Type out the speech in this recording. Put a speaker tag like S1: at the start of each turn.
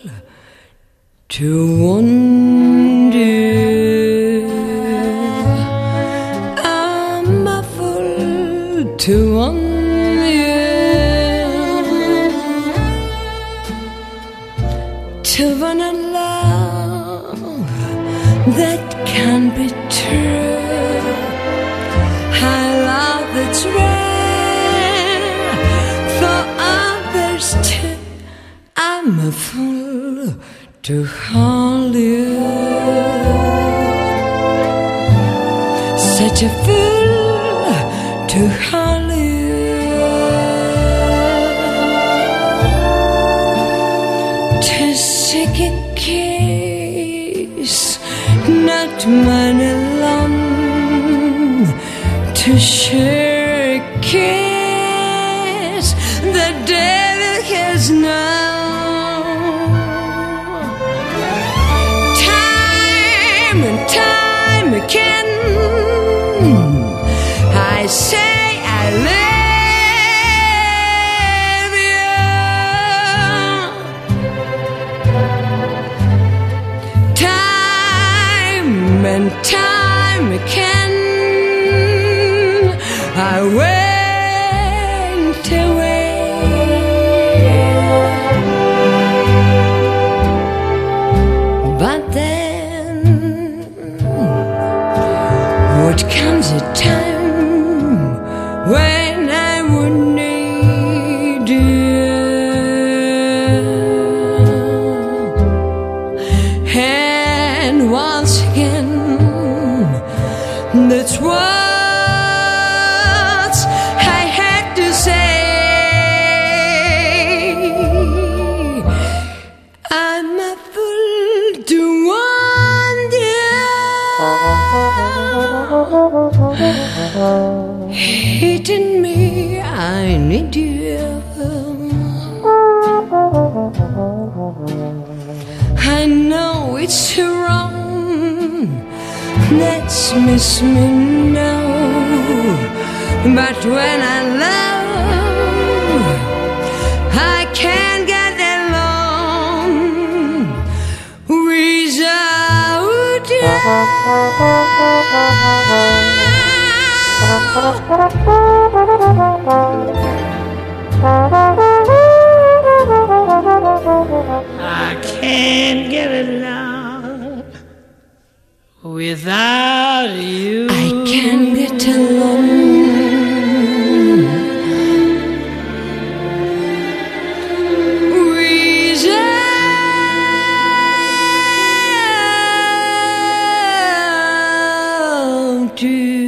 S1: to wonder. I'm a fool to wonder, to want a love that can be true. I love that's rare for others too. I'm a fool to hold you, such a fool to hold you, to seek a kiss, not mine alone, to share a kiss the devil has known. And time again I say I love you. Time and time again I went away, but then what comes a time when I would need you, and once again that's what I had to say. I'm a fool to wonder, hitting me, I need you. I know it's wrong, let's miss me now, but when I love, I can't get along without you.
S2: I can't get along without you.
S1: I can't get along without you.